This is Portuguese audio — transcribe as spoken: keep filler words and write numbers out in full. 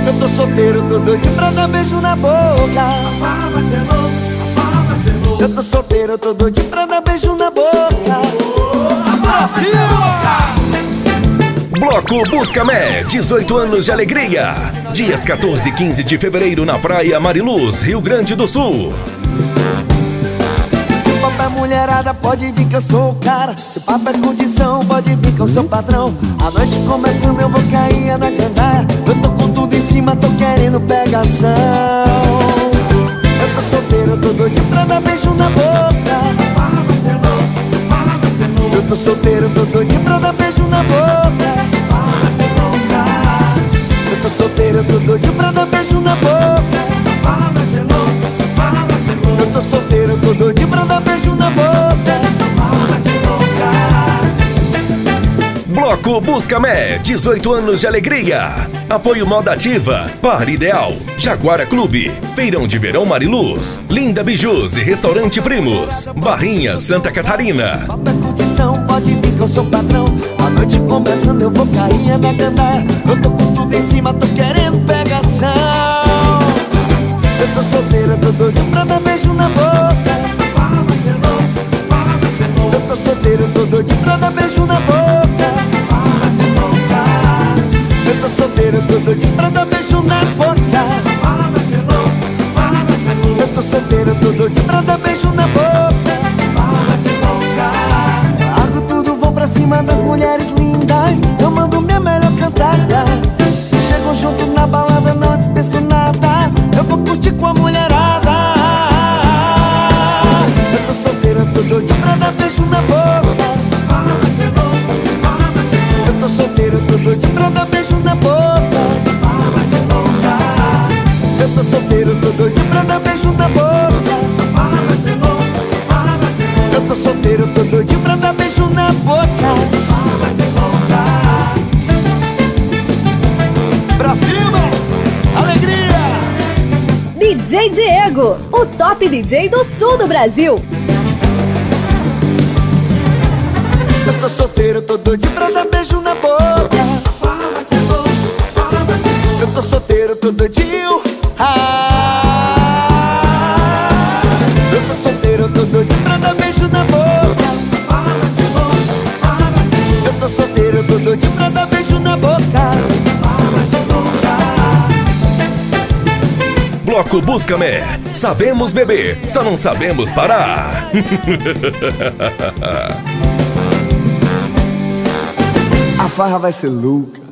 Eu tô solteiro, tô doido pra dar beijo na boca. A farra vai ser louca, a farra vai ser louca. Eu tô solteiro, eu tô doido pra dar beijo na boca. Pra cima! Bloco Buscamé, dezoito anos de alegria. Dias quatorze e quinze de fevereiro na Praia Mariluz, Rio Grande do Sul. Se papo é mulherada, pode vir que eu sou o cara. Se papo é condição, pode vir que eu sou patrão. A noite começando, eu vou cair na gandaia. Eu tô com tudo em cima, tô querendo pegação. Eu tô solteiro, eu tô doido pra dar beijo na boca. Eu tô solteiro, tô doido pra dar beijo na boca. Eu tô solteiro, tô doido pra dar beijo na boca. Eu tô solteiro, tô doido pra dar beijo na boca. Bloco Buscamé, dezoito anos de alegria. Apoio Moda Ativa, Par Ideal, Jaguara Clube, Feirão de Verão Mariluz, Linda Bijus e Restaurante Primos, Barrinha, Santa Catarina. Papo é condição, pode vir que eu sou patrão. A noite começando, eu vou cair na gandaia. Eu tô com tudo em cima, tô querendo pegação. Eu tô solteiro, eu tô doido pra dar beijo na boca. Eu tô solteiro, eu tô doido pra dar beijo na boca. Eu tô solteiro, eu tô doido pra dar beijo na boca. Eu tô solteiro, eu tô doido pra dar beijo na boca. Largo tudo, vou pra cima das mulheres lindas. Eu mando minha melhor cantada. Chego junto na balada, não dispenso nada. Eu vou curtir com a mulherada. Eu tô solteiro, eu tô doido pra dar beijo na boca. Eu tô solteiro, eu tô doido pra dar beijo na boca. Eu tô solteiro, eu tô doido pra dar beijo na boca. Eu tô solteiro, eu tô doido pra dar beijo na boca. Pra cima, alegria! D J Diego, o top D J do sul do Brasil. Eu tô solteiro, eu tô doido pra dar beijo na boca. Eu tô solteiro, eu tô doidinho. Ah, eu tô solteiro, eu tô doido pra dar beijo na boca. Eu tô solteiro, eu tô doido pra dar beijo na boca. Bloco Buscamé, sabemos beber, só não sabemos parar. A farra vai ser louca.